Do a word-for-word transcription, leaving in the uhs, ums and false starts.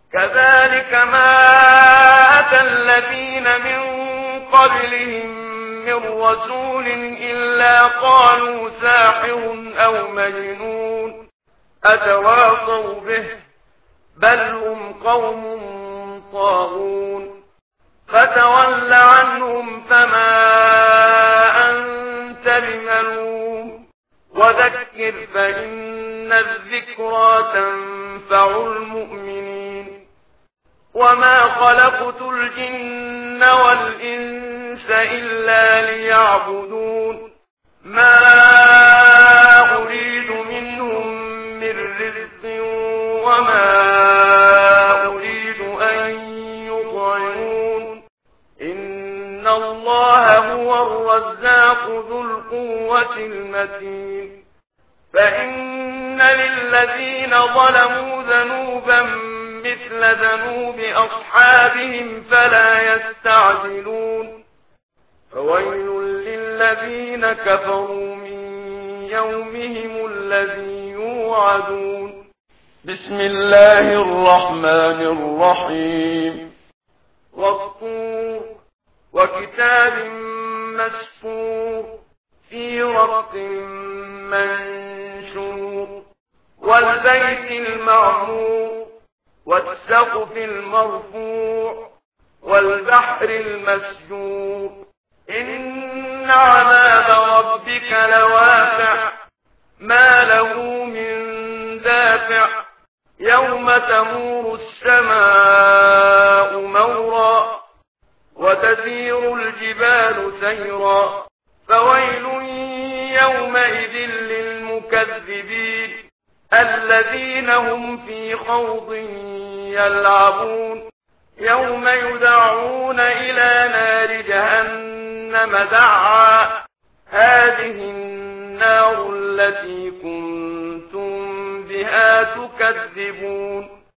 كذلك ما أتى الذين من قبلهم من رسول إلا قالوا ساحر أو مجنون أتواصوا به بل هم قوم طاغون فتول عنهم فما أنت بملوم وذكر فإن الذكرى تنفع المؤمنين وما خلقت الجن والإنس إلا ليعبدون ما أريد منهم من رزق وما أريد أن يطعمون إن الله هو الرزاق ذو القوة المتين فإن للذين ظلموا ذنوبا مثل ذنوب أصحابهم فلا يستعجلون فويل للذين كفروا من يومهم الذي يوعدون بسم الله الرحمن الرحيم والطور وكتاب مسطور في رق منشور والبيت المعمور والسقف المرفوع والبحر المسجور إن عذاب ربك لواسع ما له من دافع يوم تمور السماء مورا وتسير الجبال سيرا فويل يومئذ للمكذبين الذين هم في خوض يلعبون يوم يدعون إلى نار جهنم دعا هذه النار التي كنتم بها تكذبون